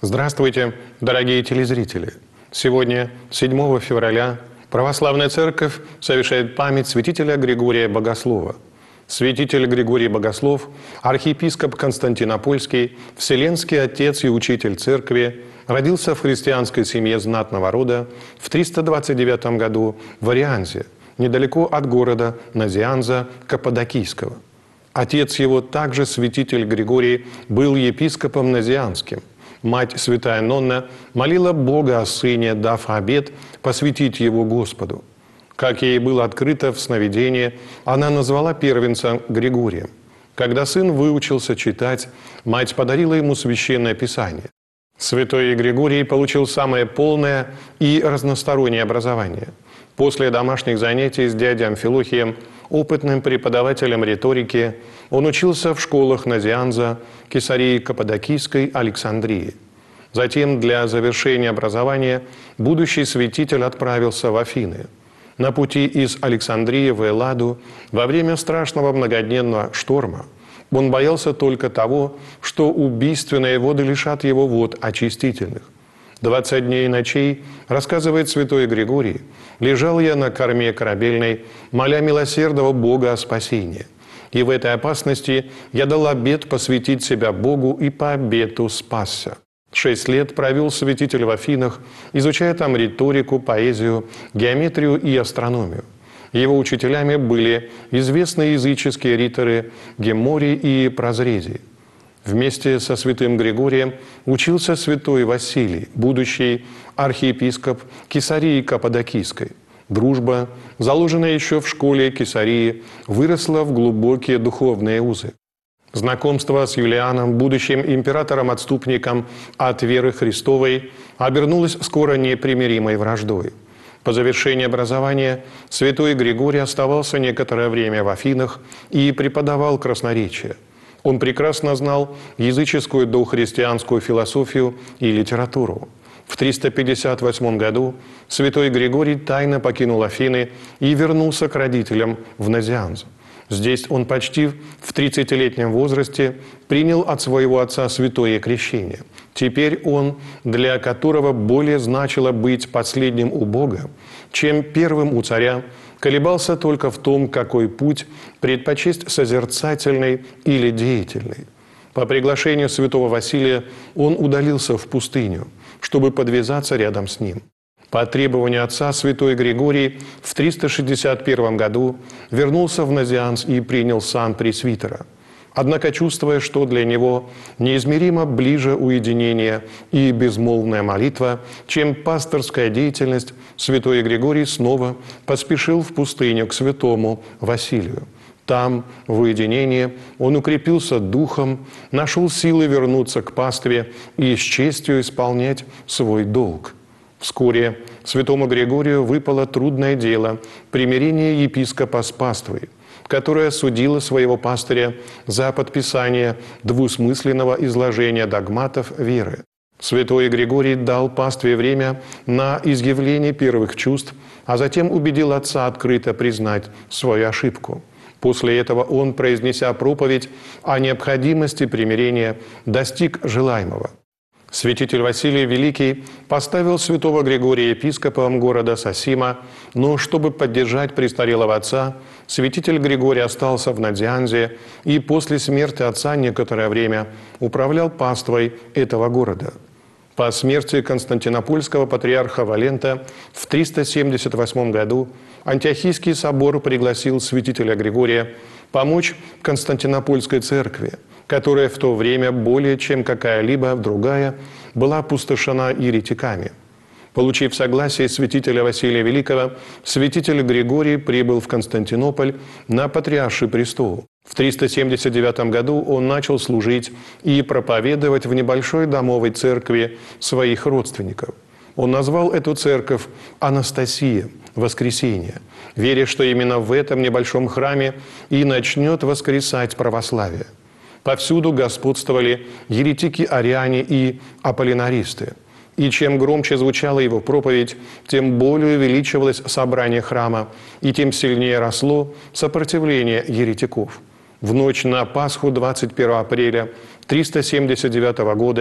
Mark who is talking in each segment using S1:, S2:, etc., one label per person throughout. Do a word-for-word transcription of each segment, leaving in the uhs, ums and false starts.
S1: Здравствуйте, дорогие телезрители! Сегодня, седьмого февраля, Православная Церковь совершает память святителя Григория Богослова. Святитель Григорий Богослов, архиепископ Константинопольский, вселенский отец и учитель Церкви, родился в христианской семье знатного рода в триста двадцать девятом году в Арианзе, недалеко от города Назианза Каппадокийского. Отец его, также святитель Григорий, был епископом Назианским. Мать святая Нонна молила Бога о сыне, дав обет посвятить его Господу. Как ей было открыто в сновидении, она назвала первенца Григорием. Когда сын выучился читать, мать подарила ему священное писание. Святой Григорий получил самое полное и разностороннее образование. После домашних занятий с дядей Амфилохием, опытным преподавателем риторики, он учился в школах Назианза, Кесарии Каппадокийской, Александрии. Затем для завершения образования будущий святитель отправился в Афины. На пути из Александрии в Элладу во время страшного многодневного шторма он боялся только того, что убийственные воды лишат его вод очистительных. «Двадцать дней и ночей, — рассказывает святой Григорий, — лежал я на корме корабельной, моля милосердного Бога о спасении. И в этой опасности я дал обет посвятить себя Богу и по обету спасся». Шесть лет провел святитель в Афинах, изучая там риторику, поэзию, геометрию и астрономию. Его учителями были известные языческие риторы Геморий и Прозредий. Вместе со святым Григорием учился святой Василий, будущий архиепископ Кесарии Каппадокийской. Дружба, заложенная еще в школе Кесарии, выросла в глубокие духовные узы. Знакомство с Юлианом, будущим императором-отступником от веры Христовой, обернулось скоро непримиримой враждой. По завершении образования святой Григорий оставался некоторое время в Афинах и преподавал красноречие. Он прекрасно знал языческую дохристианскую философию и литературу. В триста пятьдесят восьмом году святой Григорий тайно покинул Афины и вернулся к родителям в Назианз. Здесь он почти в тридцатилетнем возрасте принял от своего отца святое крещение. Теперь он, для которого более значило быть последним у Бога, чем первым у царя, колебался только в том, какой путь предпочесть, созерцательный или деятельный. По приглашению святого Василия он удалился в пустыню, чтобы подвязаться рядом с ним. По требованию отца святой Григорий в триста шестьдесят первом году вернулся в Назианз и принял сан пресвитера. Однако, чувствуя, что для него неизмеримо ближе уединение и безмолвная молитва, чем пасторская деятельность, святой Григорий снова поспешил в пустыню к святому Василию. Там, в уединении, он укрепился духом, нашел силы вернуться к пастве и с честью исполнять свой долг. Вскоре святому Григорию выпало трудное дело – примирение епископа с паствой, которая судила своего пастыря за подписание двусмысленного изложения догматов веры. Святой Григорий дал пастве время на изъявление первых чувств, а затем убедил отца открыто признать свою ошибку. После этого он, произнеся проповедь о необходимости примирения, достиг желаемого. Святитель Василий Великий поставил святого Григория епископом города Сосима, но чтобы поддержать престарелого отца, святитель Григорий остался в Назианзе и после смерти отца некоторое время управлял паствой этого города. По смерти константинопольского патриарха Валента в триста семьдесят восьмом году Антиохийский собор пригласил святителя Григория помочь Константинопольской церкви, которая в то время более чем какая-либо другая была опустошена еретиками. Получив согласие святителя Василия Великого, святитель Григорий прибыл в Константинополь на патриарший престол. В триста семьдесят девятом году он начал служить и проповедовать в небольшой домовой церкви своих родственников. Он назвал эту церковь Анастасия, Воскресение, веря, что именно в этом небольшом храме и начнет воскресать православие. Повсюду господствовали еретики-ариане и аполлинаристы. И чем громче звучала его проповедь, тем более увеличивалось собрание храма, и тем сильнее росло сопротивление еретиков. В ночь на Пасху двадцать первого апреля триста семьдесят девятого года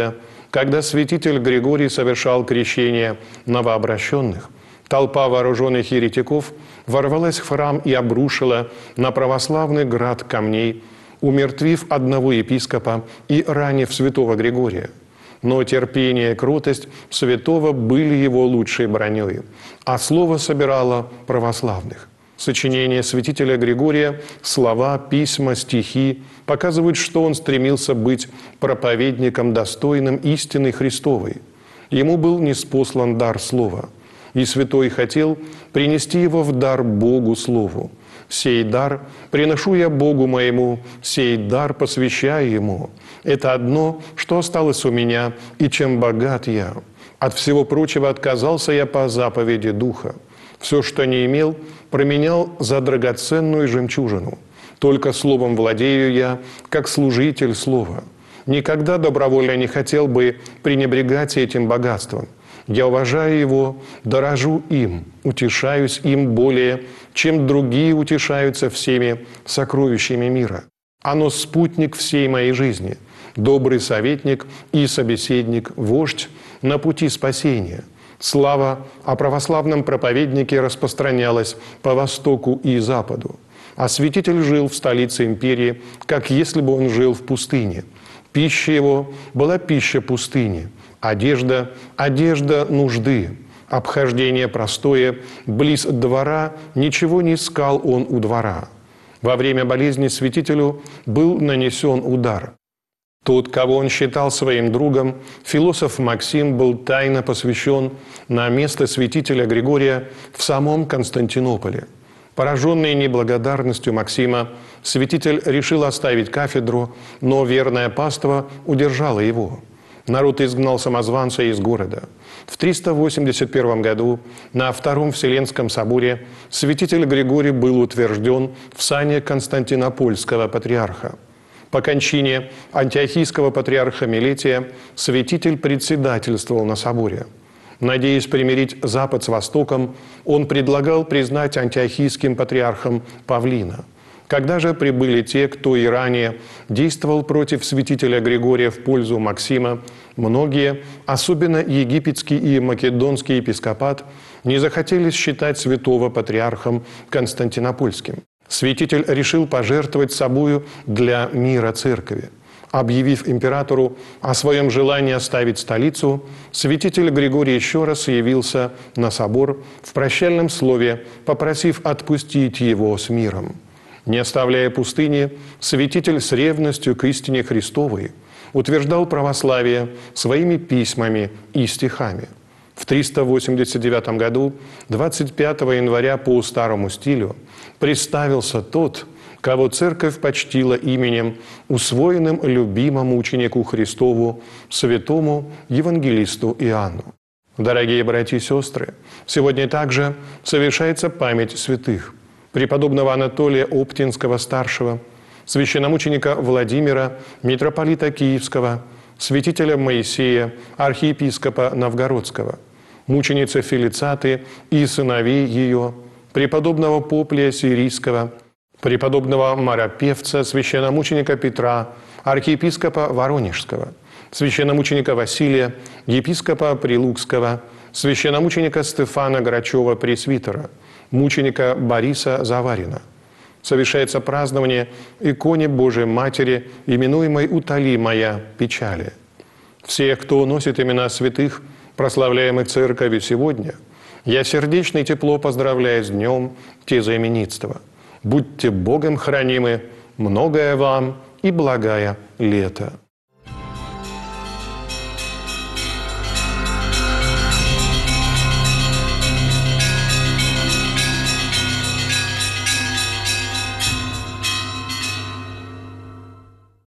S1: когда святитель Григорий совершал крещение новообращенных, толпа вооруженных еретиков ворвалась в храм и обрушила на православный град камней, умертвив одного епископа и ранив святого Григория. Но терпение и кротость святого были его лучшей броней, а слово собирало православных. Сочинения святителя Григория, слова, письма, стихи показывают, что он стремился быть проповедником, достойным истины Христовой. Ему был ниспослан дар слова, и святой хотел принести его в дар Богу Слову. «Сей дар приношу я Богу моему, сей дар посвящаю Ему. Это одно, что осталось у меня, и чем богат я. От всего прочего отказался я по заповеди Духа. Все, что не имел, променял за драгоценную жемчужину. Только словом владею я, как служитель слова. Никогда добровольно не хотел бы пренебрегать этим богатством. Я уважаю его, дорожу им, утешаюсь им более, чем другие утешаются всеми сокровищами мира. Оно спутник всей моей жизни, добрый советник и собеседник, вождь на пути спасения. Слава о православном проповеднике распространялась по востоку и западу. А святитель жил в столице империи, как если бы он жил в пустыне. Пища его была пища пустыни, одежда – одежда нужды, обхождение простое, близ двора, ничего не искал он у двора. Во время болезни святителю был нанесен удар. Тот, кого он считал своим другом, философ Максим, был тайно посвящен на место святителя Григория в самом Константинополе. Пораженный неблагодарностью Максима, святитель решил оставить кафедру, но верное паство удержало его. Народ изгнал самозванца из города. В триста восемьдесят первом году на Втором Вселенском соборе святитель Григорий был утвержден в сане Константинопольского патриарха. По кончине антиохийского патриарха Милетия святитель председательствовал на соборе. Надеясь примирить Запад с Востоком, он предлагал признать антиохийским патриархом Павлина. Когда же прибыли те, кто и ранее действовал против святителя Григория в пользу Максима, многие, особенно египетский и македонский епископат, не захотели считать святого патриархом Константинопольским. Святитель решил пожертвовать собою для мира церкви. Объявив императору о своем желании оставить столицу, святитель Григорий еще раз явился на собор в прощальном слове, попросив отпустить его с миром. Не оставляя пустыни, святитель с ревностью к истине Христовой утверждал православие своими письмами и стихами. В триста восемьдесят девятом году, двадцать пятого января по старому стилю, представился тот, кого церковь почтила именем, усвоенным любимому ученику Христову, святому евангелисту Иоанну. Дорогие братья и сестры, сегодня также совершается память святых: преподобного Анатолия Оптинского-старшего, священномученика Владимира, митрополита Киевского, святителя Моисея, архиепископа Новгородского, мученицы Фелицаты и сыновей ее, преподобного Поплия Сирийского, преподобного Маропевца, священномученика Петра, архиепископа Воронежского, священномученика Василия, епископа Прилукского, священномученика Стефана Грачева-пресвитера, мученика Бориса Заварина. Совершается празднование иконе Божией Матери, именуемой «Утоли моя печали». Всех, кто носит имена святых, прославляемых Церковью сегодня, я сердечно и тепло поздравляю с днем тезаименитства. Будьте Богом хранимы, многое вам и благая лето.